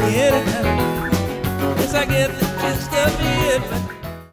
anytime. Yes, I get the gist of it, but